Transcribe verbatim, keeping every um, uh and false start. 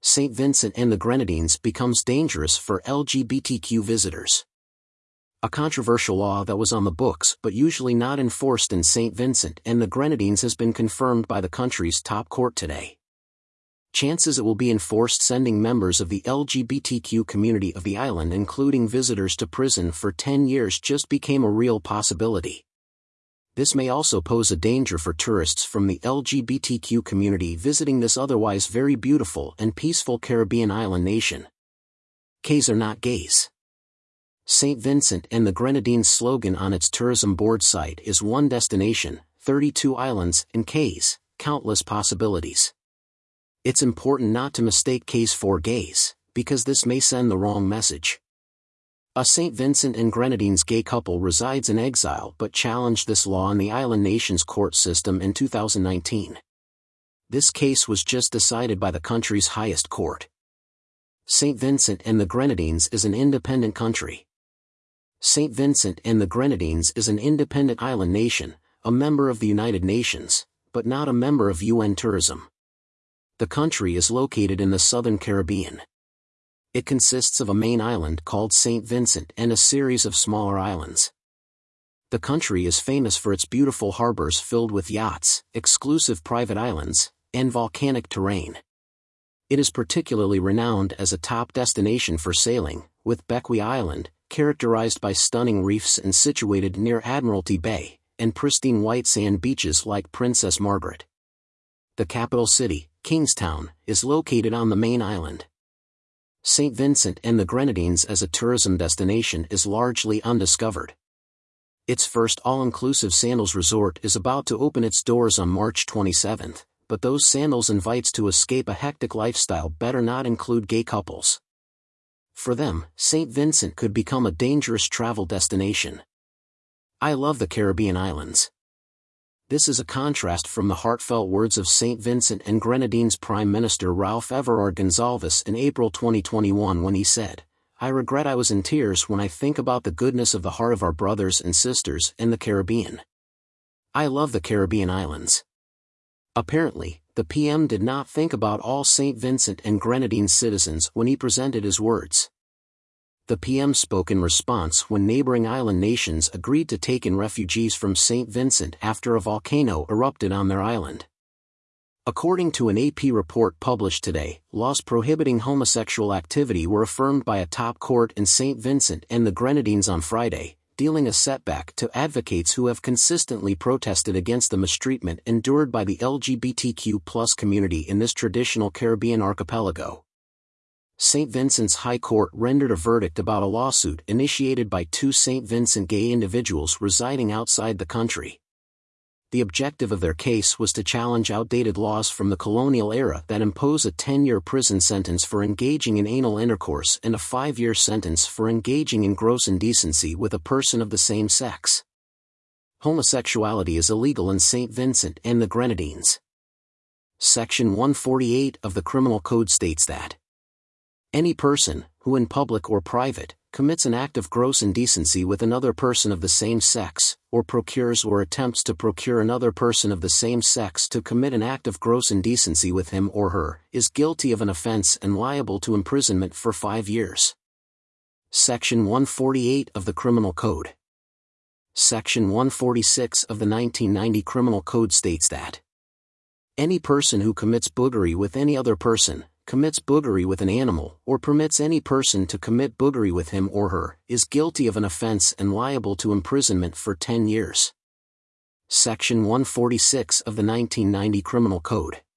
Saint Vincent and the Grenadines becomes dangerous for L G B T Q visitors. A controversial law that was on the books but usually not enforced in Saint Vincent and the Grenadines has been confirmed by the country's top court today. Chances it will be enforced sending members of the L G B T Q community of the island, including visitors, to prison for ten years just became a real possibility. This may also pose a danger for tourists from the L G B T Q community visiting this otherwise very beautiful and peaceful Caribbean island nation. Gays are not gays. Saint Vincent and the Grenadines' slogan on its tourism board site is one destination, thirty-two islands, and Ks, countless possibilities. It's important not to mistake Ks for gays, because this may send the wrong message. A Saint Vincent and Grenadines gay couple resides in exile but challenged this law in the island nation's court system in two thousand nineteen. This case was just decided by the country's highest court. Saint Vincent and the Grenadines is an independent country. Saint Vincent and the Grenadines is an independent island nation, a member of the United Nations, but not a member of U N Tourism. The country is located in the southern Caribbean. It consists of a main island called Saint Vincent and a series of smaller islands. The country is famous for its beautiful harbors filled with yachts, exclusive private islands, and volcanic terrain. It is particularly renowned as a top destination for sailing, with Bequia Island, characterized by stunning reefs and situated near Admiralty Bay, and pristine white sand beaches like Princess Margaret. The capital city, Kingstown, is located on the main island. Saint Vincent and the Grenadines as a tourism destination is largely undiscovered. Its first all-inclusive sandals resort is about to open its doors on March twenty-seventh, but those sandals invites to escape a hectic lifestyle better not include gay couples. For them, Saint Vincent could become a dangerous travel destination. I love the Caribbean islands. This is a contrast from the heartfelt words of Saint Vincent and Grenadines Prime Minister Ralph Everard Gonzalez in April twenty twenty-one when he said, "I regret I was in tears when I think about the goodness of the heart of our brothers and sisters in the Caribbean. I love the Caribbean islands." Apparently, the P M did not think about all Saint Vincent and Grenadines citizens when he presented his words. The P M spoke in response when neighboring island nations agreed to take in refugees from Saint Vincent after a volcano erupted on their island. According to an A P report published today, laws prohibiting homosexual activity were affirmed by a top court in Saint Vincent and the Grenadines on Friday, dealing a setback to advocates who have consistently protested against the mistreatment endured by the L G B T Q plus community in this traditional Caribbean archipelago. Saint Vincent's High Court rendered a verdict about a lawsuit initiated by two Saint Vincent gay individuals residing outside the country. The objective of their case was to challenge outdated laws from the colonial era that impose a ten-year prison sentence for engaging in anal intercourse and a five-year sentence for engaging in gross indecency with a person of the same sex. Homosexuality is illegal in Saint Vincent and the Grenadines. Section one forty-eight of the Criminal Code states that any person, who in public or private, commits an act of gross indecency with another person of the same sex, or procures or attempts to procure another person of the same sex to commit an act of gross indecency with him or her, is guilty of an offense and liable to imprisonment for five years. Section one forty-eight of the Criminal Code. Section one forty-six of the nineteen ninety Criminal Code states that any person who commits boogery with any other person, commits boogery with an animal, or permits any person to commit boogery with him or her, is guilty of an offense and liable to imprisonment for ten years. Section one forty-six of the nineteen ninety Criminal Code.